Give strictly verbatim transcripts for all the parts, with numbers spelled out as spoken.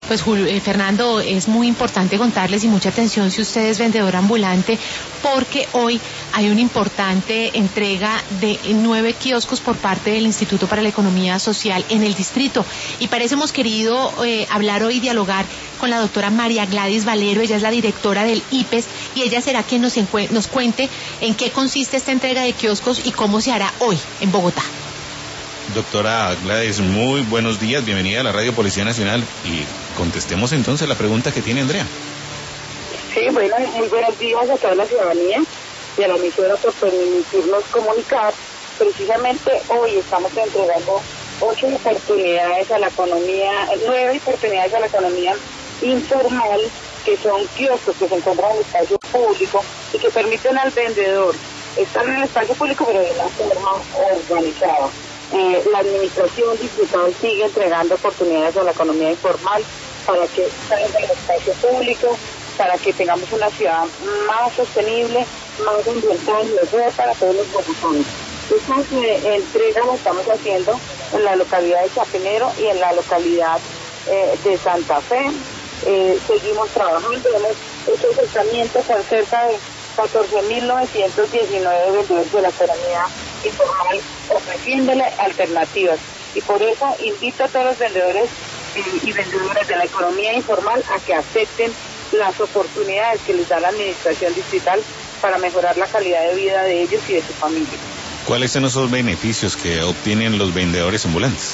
Pues Julio, eh, Fernando, es muy importante contarles y mucha atención si usted es vendedor ambulante, porque hoy hay una importante entrega de nueve kioscos por parte del Instituto para la Economía Social en el distrito. Y para eso hemos querido eh, hablar hoy, dialogar con la doctora María Gladys Valero. Ella es la directora del I P E S y ella será quien nos, nos cuente en qué consiste esta entrega de kioscos y cómo se hará hoy en Bogotá. Doctora Gladys, muy buenos días, bienvenida a la Radio Policía Nacional y contestemos entonces la pregunta que tiene Andrea. Sí, bueno, muy buenos días a toda la ciudadanía y a la emisora por permitirnos comunicar. Precisamente hoy estamos entregando ocho oportunidades a la economía, nueve oportunidades a la economía informal, que son kioscos que se encuentran en el espacio público y que permiten al vendedor estar en el espacio público pero de una forma organizada. Eh, la administración distrital sigue entregando oportunidades a la economía informal para que salgan del espacio público, para que tengamos una ciudad más sostenible, más ambiental y mejor para todos los bogotanos. Esta eh, entrega la estamos haciendo en la localidad de Chapinero y en la localidad eh, de Santa Fe. Eh, seguimos trabajando, hemos hecho acercamientos con cerca de catorce mil novecientos diecinueve vendedores de la economía informal, ofreciéndole alternativas. Y por eso invito a todos los vendedores y, y vendedoras de la economía informal a que acepten las oportunidades que les da la administración distrital para mejorar la calidad de vida de ellos y de su familia. ¿Cuáles son esos beneficios que obtienen los vendedores ambulantes?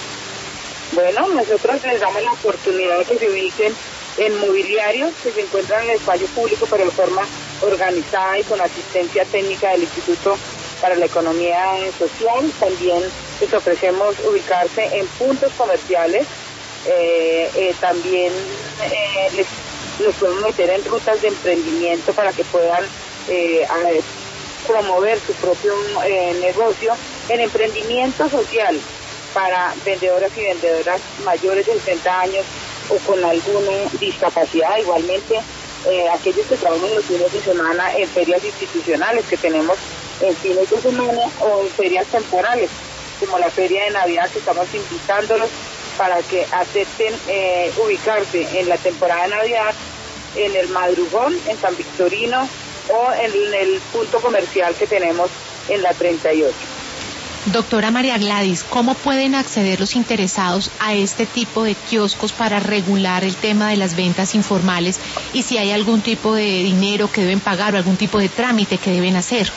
Bueno, nosotros les damos la oportunidad de que se ubiquen en mobiliarios que se encuentran en el espacio público, pero de forma organizada y con asistencia técnica del Instituto para la Economía Social. También les ofrecemos ubicarse en puntos comerciales. Eh, eh, también eh, les, les podemos meter en rutas de emprendimiento para que puedan eh, a, promover su propio eh, negocio en emprendimiento social para vendedoras y vendedoras mayores de sesenta años o con alguna discapacidad. Igualmente, eh, aquellos que trabajan los fines de semana en ferias institucionales que tenemos en fines de semana o en ferias temporales, como la feria de Navidad, que estamos invitándolos para que acepten eh, ubicarse en la temporada de Navidad en el Madrugón, en San Victorino o en el punto comercial que tenemos en la treinta y ocho. Doctora María Gladys, ¿cómo pueden acceder los interesados a este tipo de kioscos para regular el tema de las ventas informales y si hay algún tipo de dinero que deben pagar o algún tipo de trámite que deben hacer?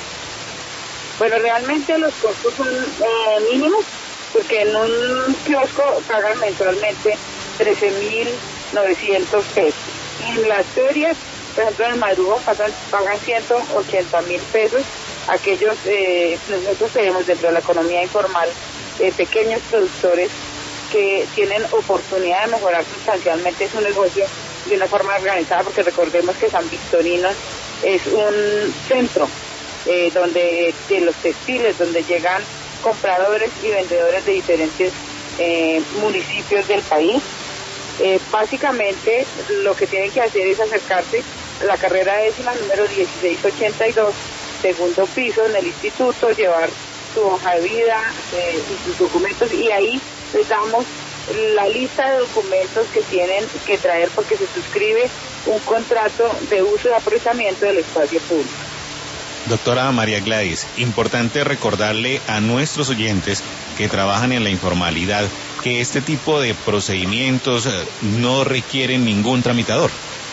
Bueno, realmente los costos son eh, mínimos, porque en un kiosco pagan mensualmente trece mil novecientos pesos. Y en las ferias, por ejemplo en el Madrugo, pagan, pagan ciento ochenta mil pesos. Aquellos, eh, nosotros tenemos dentro de la economía informal eh, pequeños productores que tienen oportunidad de mejorar sustancialmente su negocio de una forma organizada, porque recordemos que San Victorino es un centro eh, donde de los textiles, donde llegan compradores y vendedores de diferentes eh, municipios del país. Eh, básicamente lo que tienen que hacer es acercarse a la carrera décima número dieciséis ochenta y dos, segundo piso en el instituto, llevar su hoja de vida eh, y sus documentos, y ahí les damos la lista de documentos que tienen que traer porque se suscribe un contrato de uso y aprovechamiento del espacio público. Doctora María Gladys, importante recordarle a nuestros oyentes que trabajan en la informalidad que este tipo de procedimientos no requieren ningún tramitador.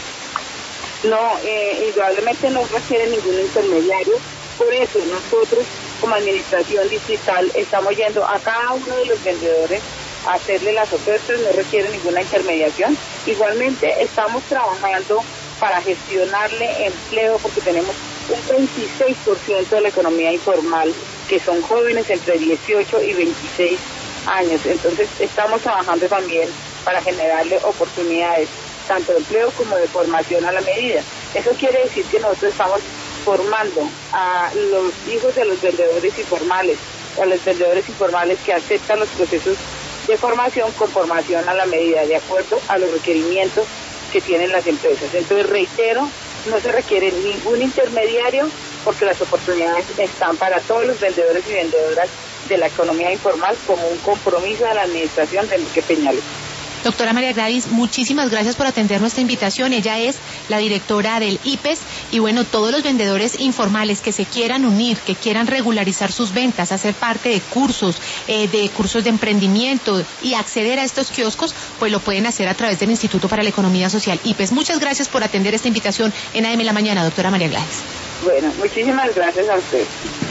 No, eh, indudablemente no requiere ningún intermediario. Por eso nosotros como administración distrital estamos yendo a cada uno de los vendedores a hacerle las ofertas, no requiere ninguna intermediación. Igualmente estamos trabajando para gestionarle empleo, porque tenemos un veintiséis por ciento de la economía informal que son jóvenes entre dieciocho y veintiséis años. Entonces estamos trabajando también para generarle oportunidades tanto de empleo como de formación a la medida. Eso quiere decir que nosotros estamos formando a los hijos de los vendedores informales, a los vendedores informales que aceptan los procesos de formación con formación a la medida, de acuerdo a los requerimientos que tienen las empresas. Entonces, reitero, no se requiere ningún intermediario porque las oportunidades están para todos los vendedores y vendedoras de la economía informal como un compromiso de la administración de Enrique Peñalosa. Doctora María Gladys, muchísimas gracias por atender nuestra invitación. Ella es la directora del I P E S y bueno, todos los vendedores informales que se quieran unir, que quieran regularizar sus ventas, hacer parte de cursos, eh, de cursos de emprendimiento y acceder a estos kioscos, pues lo pueden hacer a través del Instituto para la Economía Social I P E S. Muchas gracias por atender esta invitación en A M La Mañana, doctora María Gladys. Bueno, muchísimas gracias a usted.